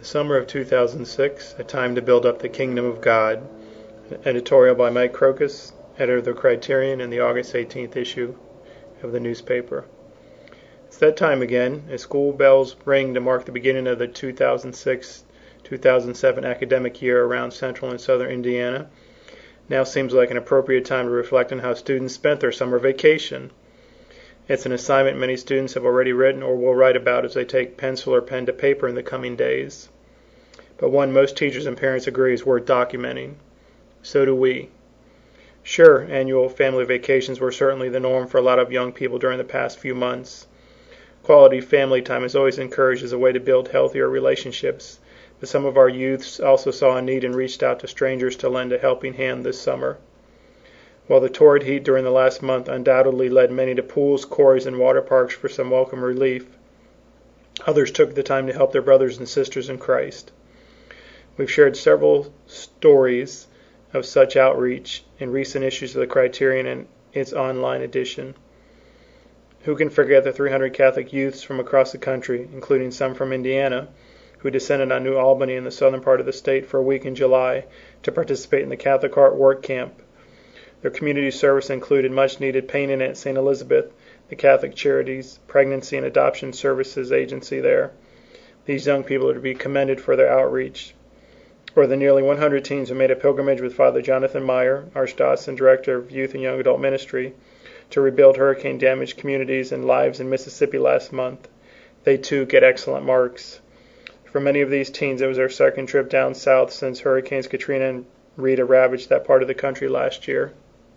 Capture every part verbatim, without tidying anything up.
The Summer of two thousand six, A Time to Build Up the Kingdom of God. Editorial by Mike Crocus, editor of the Criterion, in the August eighteenth issue of the newspaper. It's that time again, as school bells ring to mark the beginning of the two thousand six two thousand seven academic year around central and southern Indiana. Now seems like an appropriate time to reflect on how students spent their summer vacation. It's an assignment many students have already written or will write about as they take pencil or pen to paper in the coming days. But one most teachers and parents agree is worth documenting. So do we. Sure, annual family vacations were certainly the norm for a lot of young people during the past few months. Quality family time is always encouraged as a way to build healthier relationships, but some of our youths also saw a need and reached out to strangers to lend a helping hand this summer. While the torrid heat during the last month undoubtedly led many to pools, quarries, and water parks for some welcome relief, others took the time to help their brothers and sisters in Christ. We've shared several stories of such outreach in recent issues of the Criterion and its online edition. Who can forget the three hundred Catholic youths from across the country, including some from Indiana, who descended on New Albany in the southern part of the state for a week in July to participate in the Catholic Heart Work Camp. Their community service included much-needed painting at Saint Elizabeth, the Catholic Charities Pregnancy and Adoption Services agency there. These young people are to be commended for their outreach. Or the nearly one hundred teens who made a pilgrimage with Father Jonathan Meyer, Archdiocesan Director of Youth and Young Adult Ministry, to rebuild hurricane-damaged communities and lives in Mississippi last month. They too get excellent marks. For many of these teens, it was their second trip down south since Hurricanes Katrina and Rita ravaged that part of the country last year.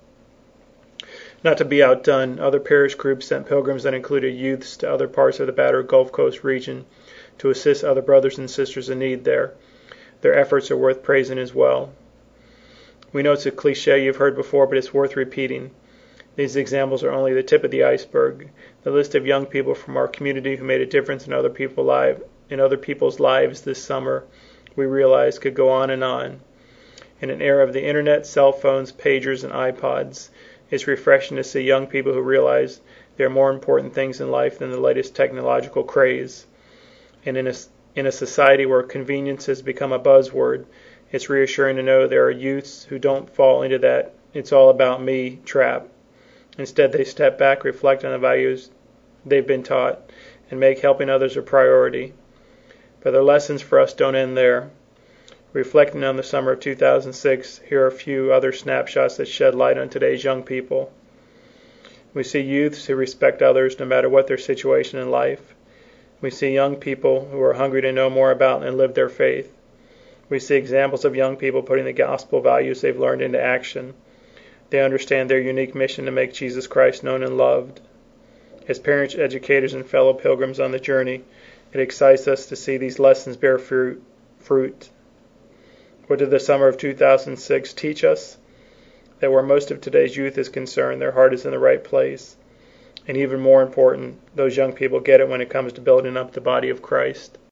Not to be outdone, other parish groups sent pilgrims that included youths to other parts of the battered Gulf Coast region to assist other brothers and sisters in need there. Their efforts are worth praising as well. We know it's a cliche you've heard before, but it's worth repeating. These examples are only the tip of the iceberg. The list of young people from our community who made a difference in other people's lives, in other people's lives this summer, we realized could go on and on. In an era of the internet, cell phones, pagers, and iPods, it's refreshing to see young people who realize there are more important things in life than the latest technological craze. And in a, in a society where convenience has become a buzzword, it's reassuring to know there are youths who don't fall into that "it's all about me" trap. Instead, they step back, reflect on the values they've been taught, and make helping others a priority. But the lessons for us don't end there. Reflecting on the summer of two thousand six, here are a few other snapshots that shed light on today's young people. We see youths who respect others no matter what their situation in life. We see young people who are hungry to know more about and live their faith. We see examples of young people putting the gospel values they've learned into action. They understand their unique mission to make Jesus Christ known and loved. As parents, educators, and fellow pilgrims on the journey, it excites us to see these lessons bear fruit. fruit. What did the summer of two thousand six teach us? That where most of today's youth is concerned, their heart is in the right place. And even more important, those young people get it when it comes to building up the body of Christ.